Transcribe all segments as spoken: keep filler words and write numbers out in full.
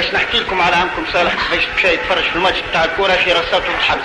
باش نحكي لكم على عمكم صالح باش مشى يتفرج في الماتش بتاع الكورة في رصاته الحبس.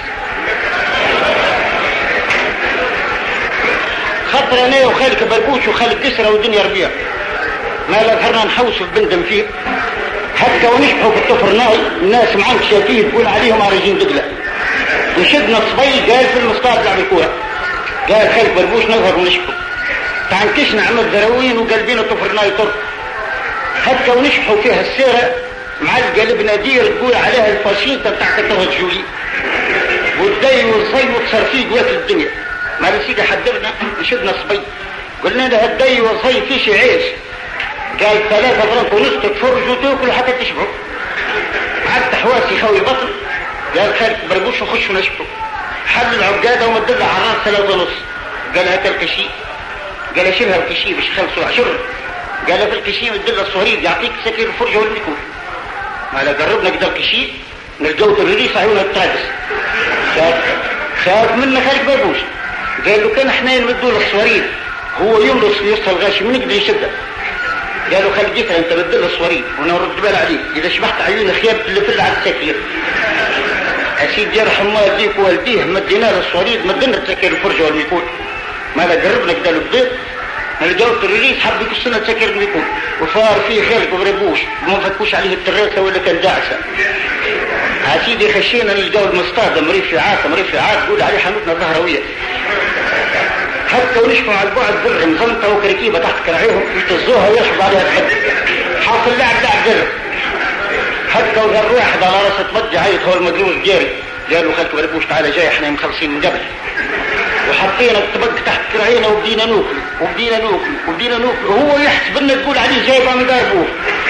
خاطر انا وخالك بربوش وخالك كسرة والدنيا ربيع ما لا ظهرنا نحوسوا بندم فيه حتى ونشبحوا في الطفرناي الناس معاك شاكيه تقول عليهم عارجين دقلة. نشدنا الصبي قال في المصطاد لعب الكورة قال خالك بربوش نظهر ونشبحوا تعنكشنا عمل ذروين وقلبين الطفرناي طرق حتى ونشبحوا فيها السيرة مع القلب نادير تقول عليها الفاشينتا بتاعت التوجولي والدي والصي وتصر فيه قوات الدنيا. ما لسيدي حدرنا نشدنا صبي قلنا له الدي والصي فيش عيش قال ثلاثة فرنك ونص تفرج وتاكل حتى تشبعوا عاد حواسي خوي بطن قال خالك بربوش وخش ونشبعوا حل العقادة ومدلها على الراس ثلاثة ونص قال هات الكشي قال شيلها الكشي باش خلصوا عشر قال في الكشي مدلها الصهريب يعطيك سكير الفرجة والميكون ما لا قربنا قدر الكشي نلقوت الريس عيونا التعبس خاف خاف منا خالك بربوش قال له كان احنا نمدوا للصواريد هو يملص في يصل الغاشي من يقدر يشدها قالوا خلي جيتها انت بدل الصواريد وانا ارد بال عليك اذا شبحت عيون خياب اللي في على السكير اسيد يرحم الله يديك والديه مدينا له الصواريد مدينا السكير الفرجه والميكون ما لا قربنا كده البيض لقيت الرئيس حب يكسرنا السكير الميكون وصار فيه خيرك وبربوش وما فكوش عليه التراسه ولا كان داعسه اسيدي خشينا نلقاو المصطاد مريف عاصه مريف عاص تقول عليه حنوتنا الظهرويه حتى ونشفوا على البعد ذر مزنطه وكركيبه تحت كراعيهم يتزوها ويرحب عليها الحد حاصل لعب لعب ذر حتى وذر واحد على راسه تمجي عيط هو المجلوس جاري قالوا خالك بربوش تعالى جاي احنا مخلصين من قبل وحطينا الطبق تحت كراعينا وبدينا نوكل وبدينا نوكل وبدينا نوكل وهو يحسب لنا تقول عليه جايبه من داربوه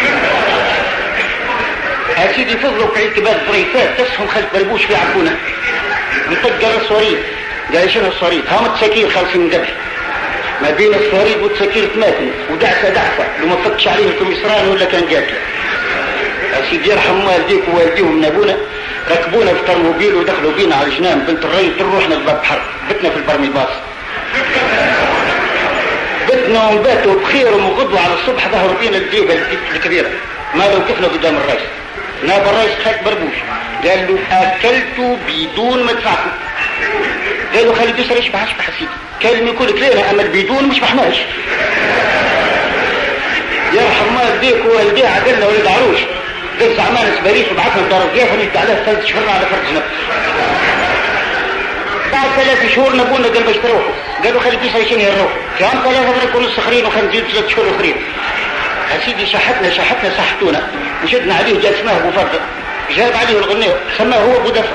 يا سيدي فضلوا كعيد كبار ظريفات تسهم خالك بربوش في عبونه نطق الصواريد قال شنو الصواريد هامت سكير خالصين من قبل ما بين الصواريد والسكير تماثل ودعسه دعسه لو ما فتش عليه الكمسران ولا كان قاتل. يا سيدي يرحم والديك ووالديهم من ابونا ركبونا في طرموبيل ودخلوا بينا على الجنان بنت الري تروحنا الباب حر بتنا في البرميباص بتنا ونباتوا بخير وغدوة على الصبح ظهروا بينا الجيبه الكبيره ما لو كفنا قدام الرئيس نائب الرئيس خالك بربوش قال له اكلتوا بدون ما تدفعكم قالوا خالد يسر اشبح اشبح سيدي كلمة يقول لك لينا اما البيدون مش بحناش يرحم الله يديك والديه عدلنا ولد عروش قلت عمان سباريس وبعثنا دار الضيافه نجد عليها ثلاث شهور على فرجنا بعد ثلاث شهور نبونا قال باش تروحوا قالوا خالد يسر شنو يروحوا كان ثلاثه فرق ونص اخرين وخمسين ثلاث شهور اخرين يا سيدي شحتنا شحتنا صحتونا مشدنا عليه جاء اسمه ابو فضل جاب عليه الغنية سماه هو ابو دفع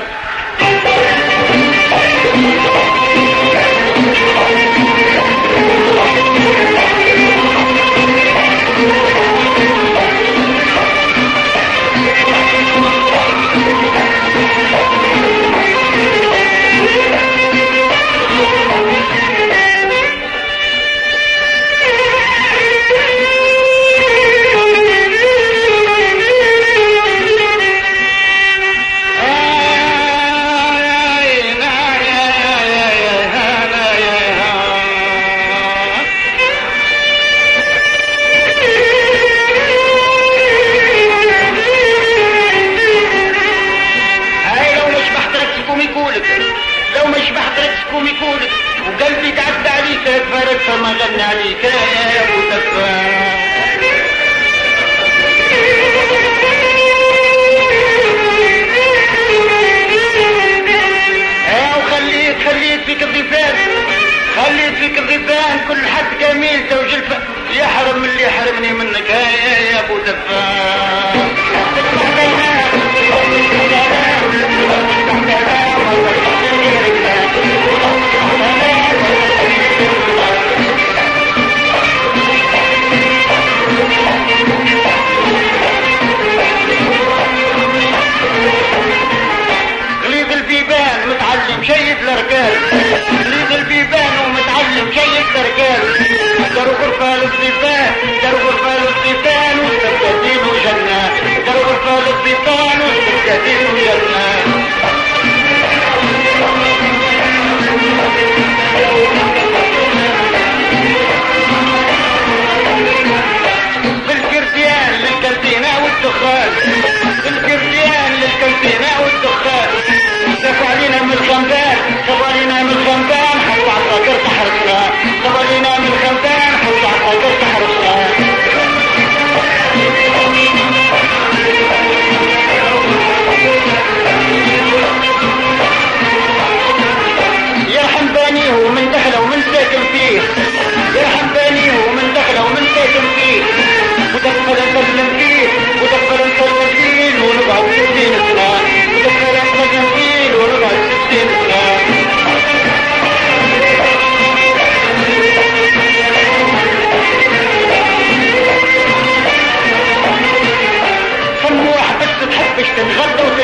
تحبش تتغدى